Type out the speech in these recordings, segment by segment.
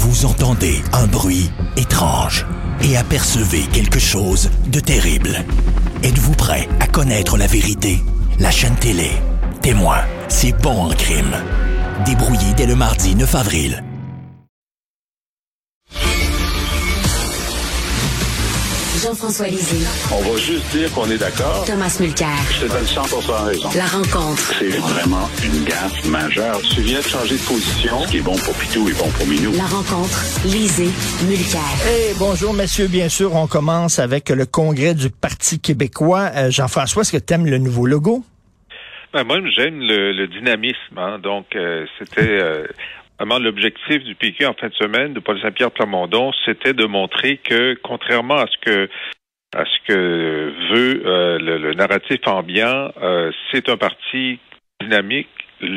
Vous entendez un bruit étrange et apercevez quelque chose de terrible. Êtes-vous prêt à connaître la vérité? La chaîne télé Témoin, c'est bon en crime. Débrouillé dès le mardi 9 avril. Jean-François Lisée. On va juste dire qu'on est d'accord. Thomas Mulcair. Je te donne 100% raison. La rencontre. C'est vraiment une gaffe majeure. Tu viens de changer de position. Ce qui est bon pour Pitou est bon pour Minou. La rencontre. Lisée. Mulcair. Hey, bonjour messieurs, bien sûr, on commence avec le congrès du Parti québécois. Jean-François, est-ce que tu aimes le nouveau logo? Ben, moi, j'aime le dynamisme. Hein. Donc, c'était vraiment l'objectif du PQ en fin de semaine de Paul Saint-Pierre Plamondon, c'était de montrer que, contrairement à ce que veut le narratif ambiant, c'est un parti dynamique.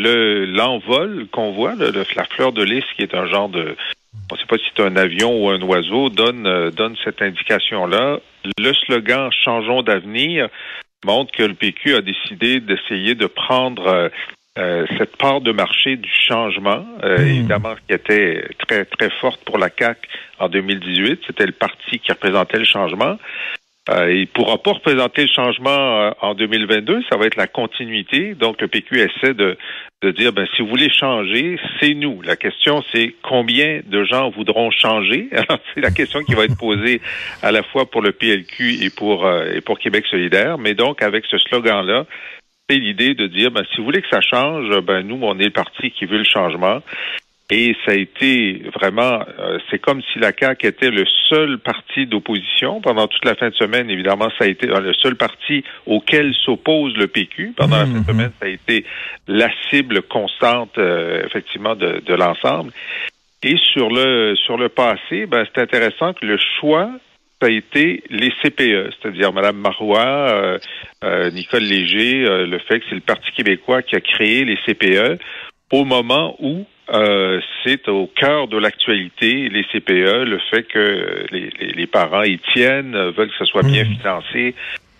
L'envol qu'on voit, la fleur de lys, qui est un genre de, on ne sait pas si c'est un avion ou un oiseau, donne cette indication-là. Le slogan « Changeons d'avenir » montre que le PQ a décidé d'essayer de prendre cette part de marché du changement, évidemment, qui était très, très forte pour la CAQ en 2018. C'était le parti qui représentait le changement. Il ne pourra pas représenter le changement en 2022. Ça va être la continuité. Donc, le PQ essaie de dire, si vous voulez changer, c'est nous. La question, c'est combien de gens voudront changer? Alors, c'est la question qui va être posée à la fois pour le PLQ et pour Québec solidaire. Mais donc, avec ce slogan-là, c'est l'idée de dire, si vous voulez que ça change, nous, on est le parti qui veut le changement. Et ça a été vraiment, c'est comme si la CAQ était le seul parti d'opposition. Pendant toute la fin de semaine, évidemment, ça a été le seul parti auquel s'oppose le PQ. Pendant la fin de semaine, ça a été la cible constante, effectivement, de l'ensemble. Et sur le passé, c'est intéressant que le choix, ça a été les CPE, c'est-à-dire Mme Marois, Nicole Léger, le fait que c'est le Parti québécois qui a créé les CPE au moment où c'est au cœur de l'actualité, les CPE, le fait que les parents y tiennent, veulent que ce soit bien financé.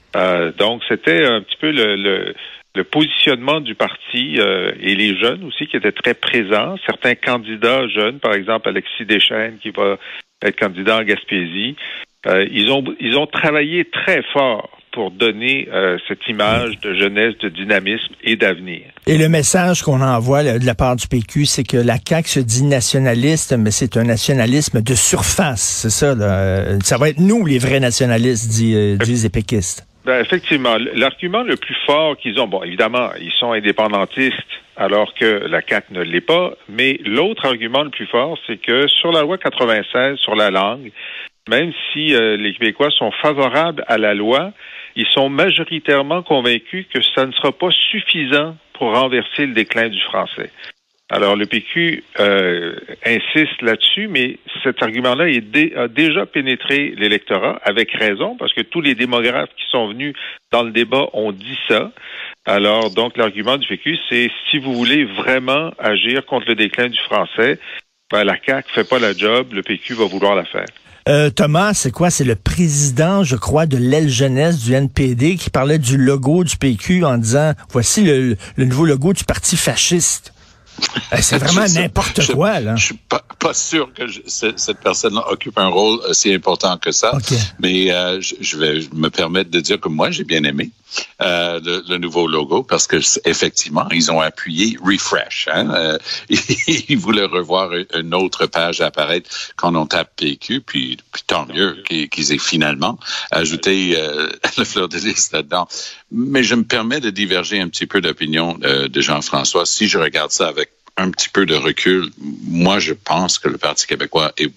Donc, c'était un petit peu le positionnement du parti et les jeunes aussi qui étaient très présents. Certains candidats jeunes, par exemple Alexis Deschênes qui va être candidat en Gaspésie, ils ont travaillé très fort pour donner cette image de jeunesse, de dynamisme et d'avenir. Et le message qu'on envoie de la part du PQ, c'est que la CAQ se dit nationaliste, mais c'est un nationalisme de surface, c'est ça, là. Ça va être nous les vrais nationalistes, disent les péquistes. Effectivement, l'argument le plus fort qu'ils ont, évidemment, ils sont indépendantistes alors que la CAQ ne l'est pas, mais l'autre argument le plus fort, c'est que sur la loi 96, sur la langue, même si les Québécois sont favorables à la loi, ils sont majoritairement convaincus que ça ne sera pas suffisant pour renverser le déclin du français. Alors, le PQ insiste là-dessus, mais cet argument-là a déjà pénétré l'électorat, avec raison, parce que tous les démographes qui sont venus dans le débat ont dit ça. Alors, donc, l'argument du PQ, c'est si vous voulez vraiment agir contre le déclin du français, la CAQ fait pas la job, le PQ va vouloir la faire. Thomas, c'est quoi? C'est le président, je crois, de l'aile jeunesse du NPD qui parlait du logo du PQ en disant, voici le nouveau logo du parti fasciste. C'est vraiment n'importe quoi, là. Je suis pas sûr que cette personne-là occupe un rôle si important que ça. Okay. Mais je vais me permettre de dire que moi, j'ai bien aimé le nouveau logo parce que effectivement, ils ont appuyé refresh. Ils voulaient revoir une autre page apparaître quand on tape PQ, puis tant mieux qu'ils aient finalement ajouté la fleur de lys là-dedans. Mais je me permets de diverger un petit peu d'opinion de Jean-François. Si je regarde ça avec un petit peu de recul, moi, je pense que le Parti québécois est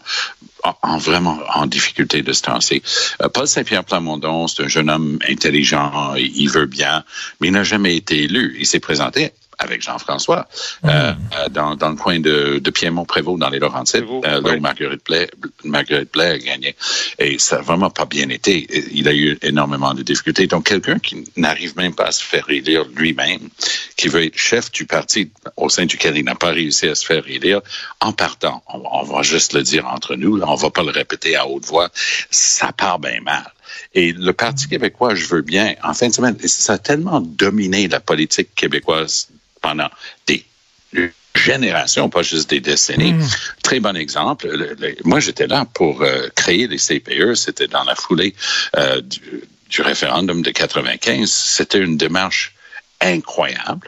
vraiment en difficulté de se temps-ci. Paul Saint-Pierre Plamondon, c'est un jeune homme intelligent, il veut bien, mais il n'a jamais été élu. Il s'est présenté avec Jean-François dans le coin de Piémont-Prévost, dans les Laurentides, là où Marguerite Blais a gagné. Et ça n'a vraiment pas bien été. Il a eu énormément de difficultés. Donc, quelqu'un qui n'arrive même pas à se faire élire lui-même, qui veut être chef du parti au sein duquel il n'a pas réussi à se faire élire, en partant, on va juste le dire entre nous, là, on va pas le répéter à haute voix, ça part bien mal. Et le Parti québécois, je veux bien, en fin de semaine, ça a tellement dominé la politique québécoise pendant des générations, pas juste des décennies. Très bon exemple. Moi, j'étais là pour créer les CPE. C'était dans la foulée du référendum de 95. C'était une démarche incroyable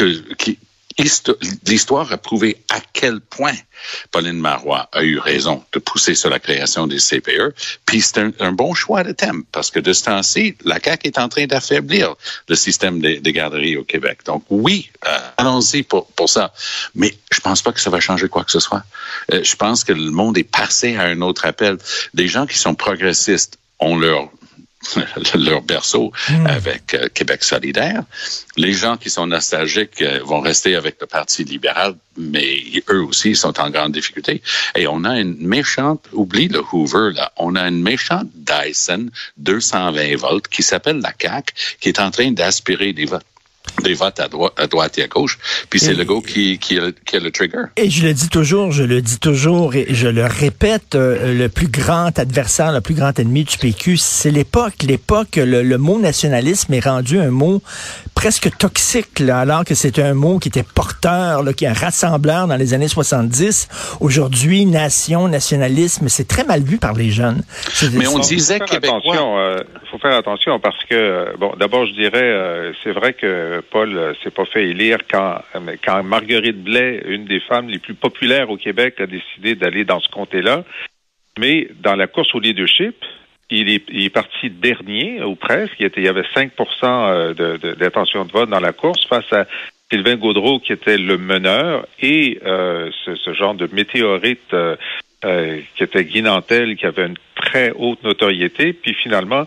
l'histoire a prouvé à quel point Pauline Marois a eu raison de pousser sur la création des CPE. Puis c'est un bon choix de thème, parce que de ce temps-ci, la CAQ est en train d'affaiblir le système des garderies au Québec. Donc oui, allons-y pour ça. Mais je pense pas que ça va changer quoi que ce soit. Je pense que le monde est passé à un autre appel. Des gens qui sont progressistes ont leur berceau avec Québec solidaire. Les gens qui sont nostalgiques vont rester avec le Parti libéral, mais eux aussi sont en grande difficulté. Et on a une méchante, oublie le Hoover, là, on a une méchante Dyson 220 volts qui s'appelle la CAQ, qui est en train d'aspirer des votes à droite et à gauche, puis c'est Legault qui a le trigger. Et je le dis toujours, et je le répète, le plus grand adversaire, le plus grand ennemi du PQ, c'est l'époque. Le mot nationalisme est rendu un mot presque toxique, là, alors que c'était un mot qui était porteur, là, qui est un rassembleur dans les années 70. Aujourd'hui, nation, nationalisme, c'est très mal vu par les jeunes. Mais on disait Québécois. Il faut faire attention parce que, d'abord, je dirais, c'est vrai que Paul s'est pas fait élire quand Marguerite Blais, une des femmes les plus populaires au Québec, a décidé d'aller dans ce comté-là. Mais dans la course au leadership, il est parti dernier, ou presque. Il y avait 5% d'intention de vote dans la course face à Sylvain Gaudreault, qui était le meneur, et ce genre de météorite qui était Guy Nantel, qui avait une très haute notoriété. Puis finalement,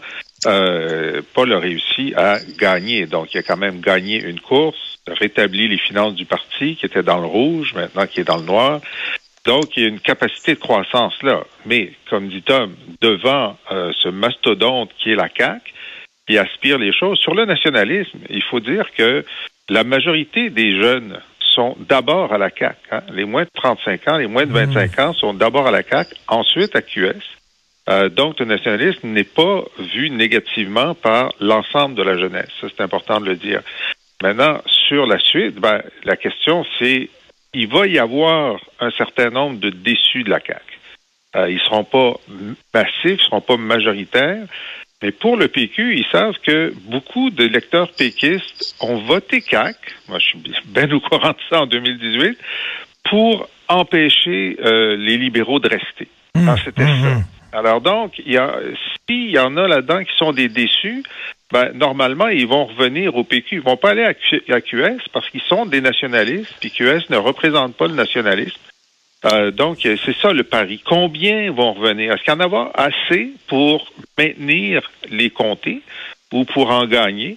Paul a réussi à gagner. Donc, il a quand même gagné une course, rétabli les finances du parti, qui était dans le rouge, maintenant qui est dans le noir. Donc, il y a une capacité de croissance là. Mais, comme dit Tom, devant ce mastodonte qui est la CAQ, qui aspire les choses, sur le nationalisme, il faut dire que la majorité des jeunes sont d'abord à la CAQ. Hein? Les moins de 35 ans, les moins de 25 ans sont d'abord à la CAQ, ensuite à QS. Donc, le nationalisme n'est pas vu négativement par l'ensemble de la jeunesse. Ça, c'est important de le dire. Maintenant, sur la suite, la question, c'est il va y avoir un certain nombre de déçus de la CAQ. Ils seront pas massifs, ils seront pas majoritaires, mais pour le PQ, ils savent que beaucoup d'électeurs péquistes ont voté CAQ, moi je suis bien au courant de ça en 2018, pour empêcher les libéraux de rester. C'était ça. Alors donc, s'il y en a là-dedans qui sont des déçus, normalement, ils vont revenir au PQ. Ils vont pas aller à QS parce qu'ils sont des nationalistes, puis QS ne représente pas le nationalisme. Donc, c'est ça le pari. Combien vont revenir? Est-ce qu'il y en aura assez pour maintenir les comtés ou pour en gagner?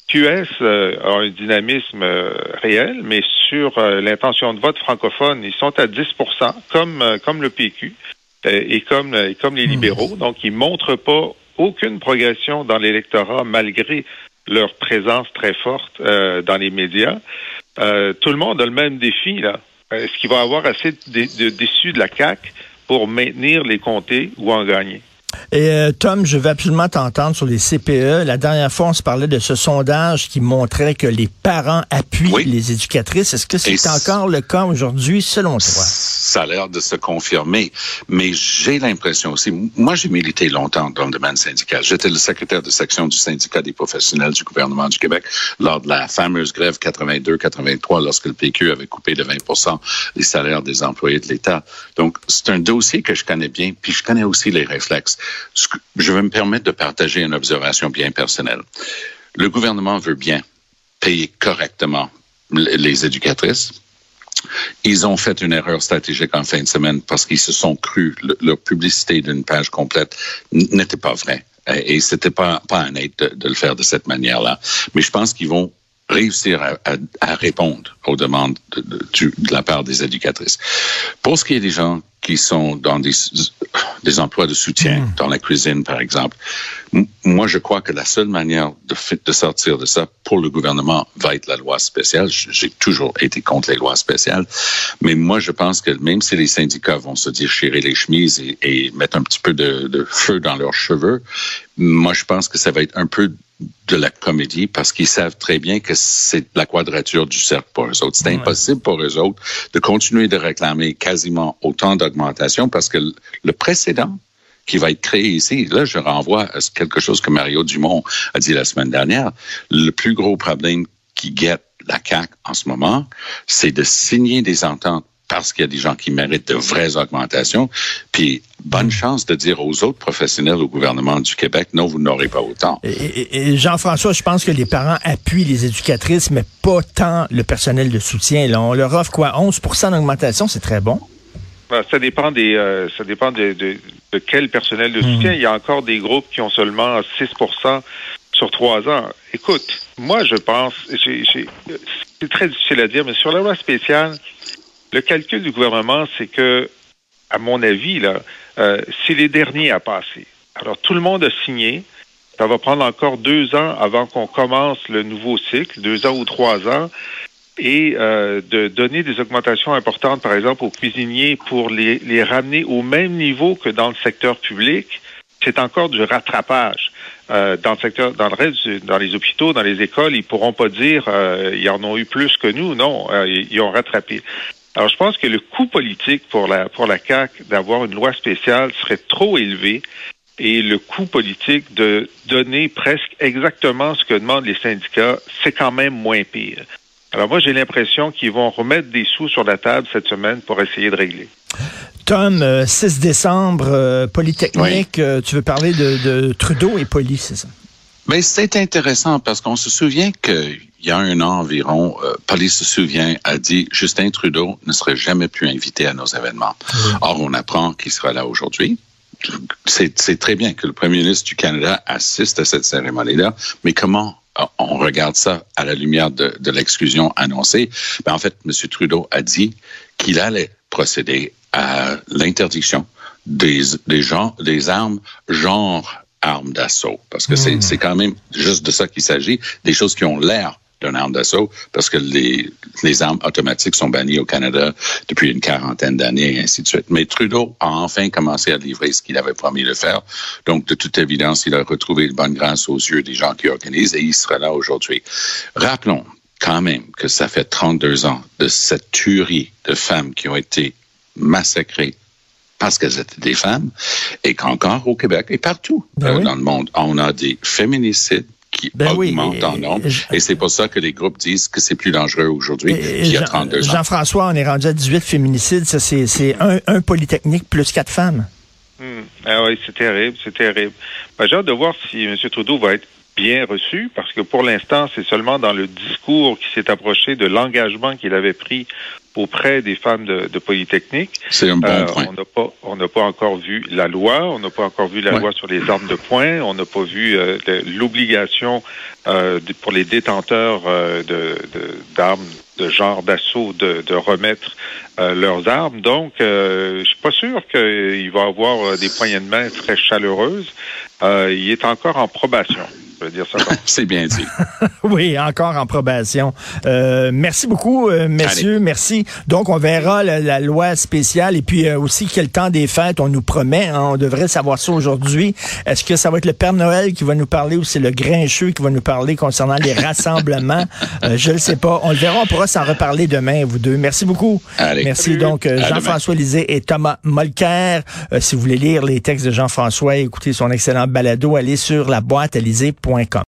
QS a un dynamisme réel, mais sur l'intention de vote francophone, ils sont à 10%, comme le PQ. Et comme les libéraux, donc ils montrent pas aucune progression dans l'électorat malgré leur présence très forte dans les médias. Tout le monde a le même défi là. Est-ce qu'il va y avoir assez de déçus de la CAQ pour maintenir les comtés ou en gagner? Et Tom, je veux absolument t'entendre sur les CPE. La dernière fois, on se parlait de ce sondage qui montrait que les parents appuient les éducatrices. Est-ce que c'est encore le cas aujourd'hui, selon toi? Ça a l'air de se confirmer, mais j'ai l'impression aussi, moi j'ai milité longtemps dans le domaine syndical. J'étais le secrétaire de section du syndicat des professionnels du gouvernement du Québec lors de la fameuse grève 82-83, lorsque le PQ avait coupé de 20% les salaires des employés de l'État. Donc, c'est un dossier que je connais bien, puis je connais aussi les réflexes. Je vais me permettre de partager une observation bien personnelle. Le gouvernement veut bien payer correctement les éducatrices. Ils ont fait une erreur stratégique en fin de semaine parce qu'ils se sont crus. Leur publicité d'une page complète n'était pas vraie. Et c'était pas honnête de le faire de cette manière-là. Mais je pense qu'ils vont réussir à répondre aux demandes de la part des éducatrices. Pour ce qui est des gens qui sont dans des emplois de soutien, dans la cuisine, par exemple, moi, je crois que la seule manière de sortir de ça pour le gouvernement va être la loi spéciale. J'ai toujours été contre les lois spéciales, mais moi, je pense que même si les syndicats vont se déchirer les chemises et mettre un petit peu de feu dans leurs cheveux, moi, je pense que ça va être un peu de la comédie parce qu'ils savent très bien que c'est la quadrature du cercle pour eux autres. C'est impossible pour eux autres de continuer de réclamer quasiment autant d'augmentation parce que le précédent qui va être créé ici, là, je renvoie à quelque chose que Mario Dumont a dit la semaine dernière. Le plus gros problème qui guette la CAQ en ce moment, c'est de signer des ententes parce qu'il y a des gens qui méritent de vraies augmentations. Puis, bonne chance de dire aux autres professionnels au gouvernement du Québec, non, vous n'aurez pas autant. Et Jean-François, je pense que les parents appuient les éducatrices, mais pas tant le personnel de soutien. Là, on leur offre quoi, 11% d'augmentation, c'est très bon. Ça dépend de quel personnel de soutien. Il y a encore des groupes qui ont seulement 6% sur 3 ans. Écoute, moi, je pense, c'est très difficile à dire, mais sur la loi spéciale, le calcul du gouvernement, c'est que, à mon avis, là, c'est les derniers à passer. Alors, tout le monde a signé. Ça va prendre encore 2 ans avant qu'on commence le nouveau cycle, 2 ans ou 3 ans, et de donner des augmentations importantes, par exemple, aux cuisiniers pour les ramener au même niveau que dans le secteur public. C'est encore du rattrapage. Dans le secteur, dans le reste, dans les hôpitaux, dans les écoles, ils pourront pas dire ils en ont eu plus que nous. Non, ils ont rattrapé. Alors, je pense que le coût politique pour la CAQ d'avoir une loi spéciale serait trop élevé et le coût politique de donner presque exactement ce que demandent les syndicats, c'est quand même moins pire. Alors, moi, j'ai l'impression qu'ils vont remettre des sous sur la table cette semaine pour essayer de régler. Tom, 6 décembre, Polytechnique, oui. Tu veux parler de Trudeau et Poly, c'est ça? Mais c'est intéressant parce qu'on se souvient qu'il y a 1 an environ, Poly se souvient, a dit Justin Trudeau ne serait jamais plus invité à nos événements. Or, on apprend qu'il sera là aujourd'hui. C'est très bien que le premier ministre du Canada assiste à cette cérémonie-là, mais comment on regarde ça à la lumière de l'exclusion annoncée? Ben, en fait, M. Trudeau a dit qu'il allait procéder à l'interdiction des armes genre armes d'assaut. Parce que c'est quand même juste de ça qu'il s'agit, des choses qui ont l'air d'une arme d'assaut, parce que les armes automatiques sont bannies au Canada depuis une 40aine d'années, et ainsi de suite. Mais Trudeau a enfin commencé à livrer ce qu'il avait promis de faire. Donc, de toute évidence, il a retrouvé une bonne grâce aux yeux des gens qui organisent, et il sera là aujourd'hui. Rappelons quand même que ça fait 32 ans de cette tuerie de femmes qui ont été massacrées parce qu'elles étaient des femmes, et qu'encore au Québec et partout dans le monde, on a des féminicides qui augmentent en nombre. Et c'est pour ça que les groupes disent que c'est plus dangereux aujourd'hui qu'il y a 32 ans. Jean-François, on est rendu à 18 féminicides. Ça, c'est un Polytechnique plus 4 femmes. Ah oui, c'est terrible, c'est terrible. J'ai hâte de voir si M. Trudeau va être bien reçu, parce que pour l'instant, c'est seulement dans le discours qui s'est approché de l'engagement qu'il avait pris auprès des femmes de Polytechnique. C'est un bon point. On n'a pas encore vu la loi, on n'a pas encore vu la loi sur les armes de poing, on n'a pas vu l'obligation pour les détenteurs d'armes de genre d'assaut de remettre leurs armes. Donc, je suis pas sûr qu'il va avoir des poignées de main très chaleureuses. Il est encore en probation. Je veux dire ça. C'est bien dit. Oui, encore en probation. Merci beaucoup, messieurs. Allez. Merci. Donc, on verra la loi spéciale et puis aussi quel temps des fêtes on nous promet. Hein, on devrait savoir ça aujourd'hui. Est-ce que ça va être le Père Noël qui va nous parler ou c'est le Grincheux qui va nous parler concernant les rassemblements? Je ne sais pas. On le verra. On pourra s'en reparler demain, vous deux. Merci beaucoup. Allez. Merci. Salut. Donc, Jean-François Lisée et Thomas Mulcair. Si vous voulez lire les textes de Jean-François et écouter son excellent balado, allez sur laboîtealisée.com.